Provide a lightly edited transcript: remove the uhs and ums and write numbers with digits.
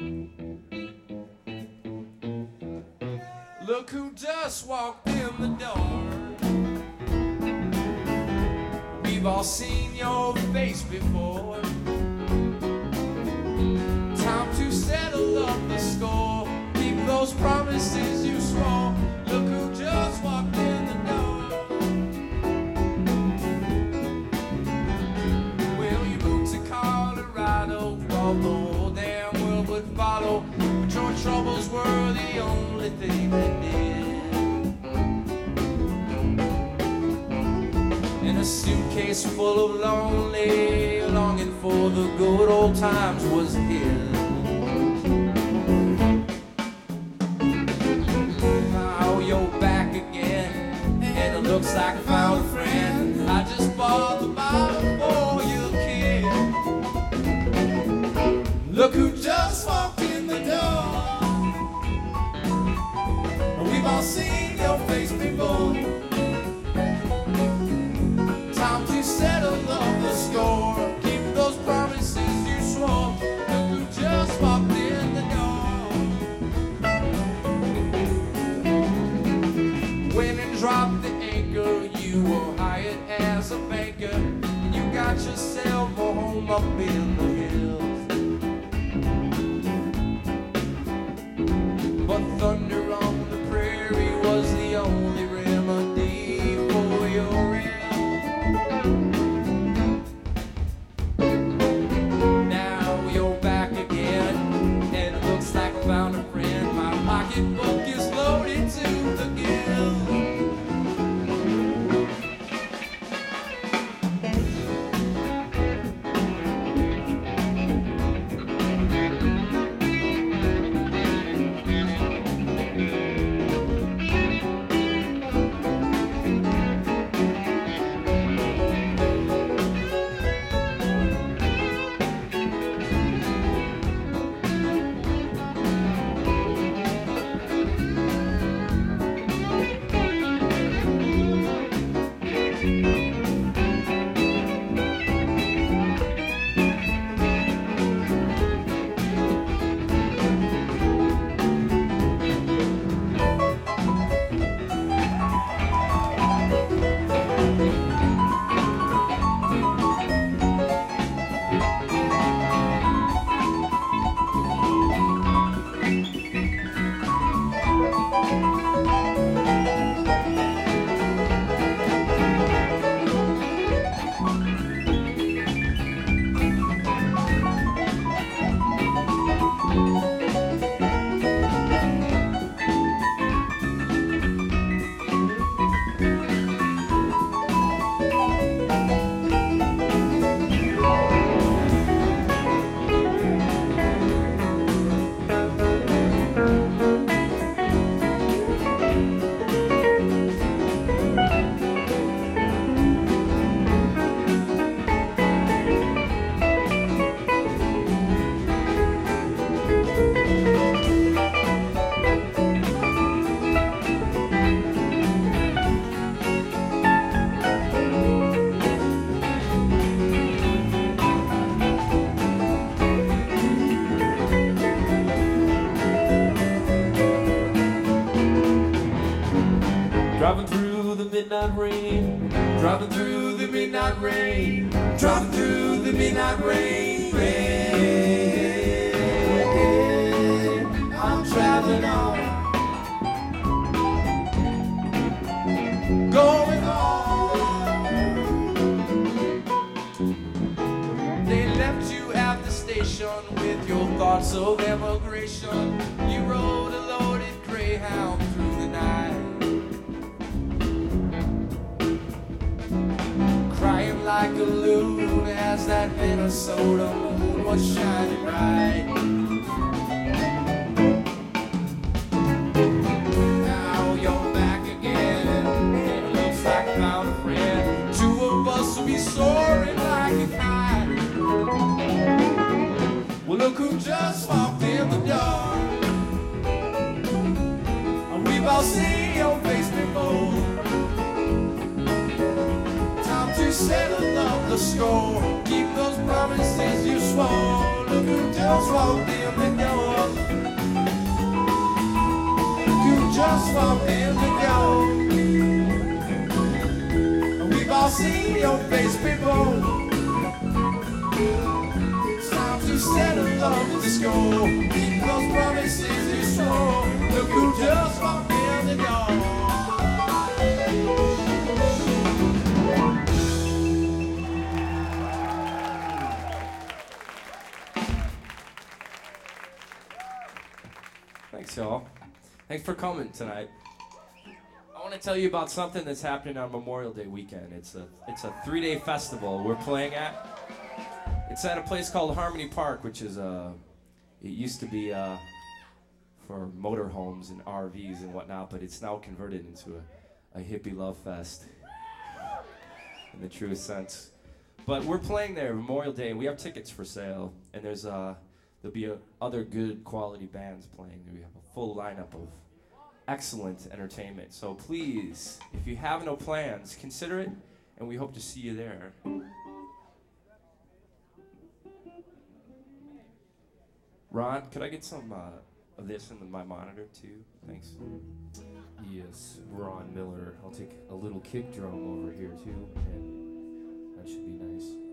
Look who just walked in the door. We've all seen your face before. Time to settle up the score. Keep those promises you swore. Look who just walked in the door. Well, you moved to Colorado, thought the whole damn world would follow, but your troubles were the only thing that did. In a suitcase full of lonely longing for the good old times was his. Now you're back again, and it looks like I found a friend. I just bought the bottle for you, kid. Look who just walked in the door. We've all seen your face before. Time to settle up the score. Keep those promises you swore. Look who just walked in the door. When it dropped the anchor, you were hired as a banker. You got yourself a home up in the hills. But thunder on the prairie was the only remedy for your ill. Now you're back again, and it looks like I found a friend. My pocketbook is loaded to the gills. Driving through the midnight rain, driving through the midnight rain, driving through the midnight rain, rain. I'm traveling on, going home. They left you at the station with your thoughts of emigration. You rode a loaded Greyhound through the night, crying like a loon as that Minnesota moon was shining bright. Now you're back again, and it looks like I found a friend. Two of us will be soaring like a kite. Well, look who just walked in the door. We've all seen your face before. Settle up the score. Keep those promises you swore. Look who just walked in the door. just walked in the door. We've all seen your face before. It's time to settle up the score. Keep those promises you swore. Look who just walked in the door. Thanks, y'all. Thanks for coming tonight. I want to tell you about something that's happening on Memorial Day weekend. It's a 3-day festival we're playing at. It's at a place called Harmony Park, which is it used to be for motorhomes and RVs and whatnot, but it's now converted into a hippie love fest in the truest sense. But we're playing there Memorial Day, and we have tickets for sale, and there'll be other good quality bands playing. We have a full lineup of excellent entertainment. So please, if you have no plans, consider it, and we hope to see you there. Ron, could I get some of this in my monitor too? Thanks. Yes, Ron Miller. I'll take a little kick drum over here too, and that should be nice.